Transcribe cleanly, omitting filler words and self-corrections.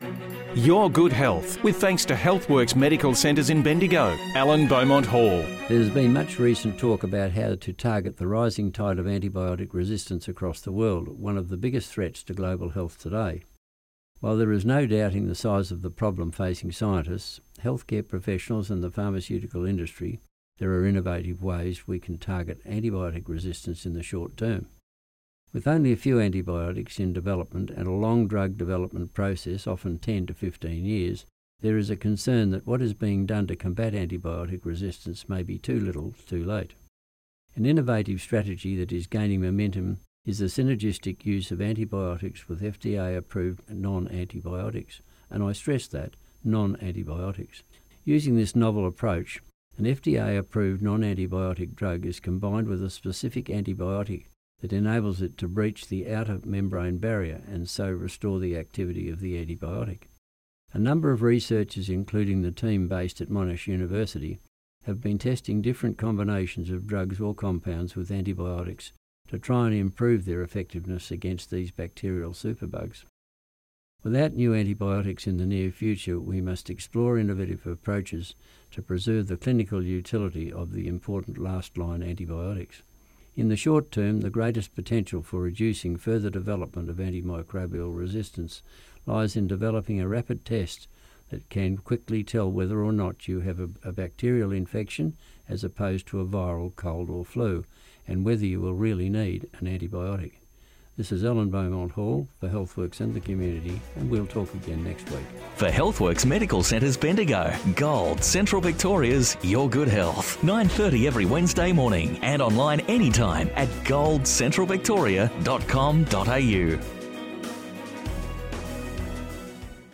Your good health, with thanks to HealthWorks Medical Centres in Bendigo. Alan Beaumont Hall. There's been much recent talk about how to target the rising tide of antibiotic resistance across the world, one of the biggest threats to global health today. While there is no doubting the size of the problem facing scientists, healthcare professionals and the pharmaceutical industry, there are innovative ways we can target antibiotic resistance in the short term. With only a few antibiotics in development and a long drug development process, often 10 to 15 years, there is a concern that what is being done to combat antibiotic resistance may be too little, too late. An innovative strategy that is gaining momentum is the synergistic use of antibiotics with FDA-approved non-antibiotics, and I stress that, non-antibiotics. Using this novel approach, an FDA-approved non-antibiotic drug is combined with a specific antibiotic that enables it to breach the outer membrane barrier and so restore the activity of the antibiotic. A number of researchers, including the team based at Monash University, have been testing different combinations of drugs or compounds with antibiotics to try and improve their effectiveness against these bacterial superbugs. Without new antibiotics in the near future, we must explore innovative approaches to preserve the clinical utility of the important last-line antibiotics. In the short term, the greatest potential for reducing further development of antimicrobial resistance lies in developing a rapid test that can quickly tell whether or not you have a bacterial infection as opposed to a viral cold or flu, and whether you will really need an antibiotic. This is Alan Beaumont Hall for HealthWorks and the community, and we'll talk again next week. For HealthWorks Medical Centres Bendigo, Gold, Central Victoria's Your Good Health, 9:30 every Wednesday morning and online anytime at goldcentralvictoria.com.au.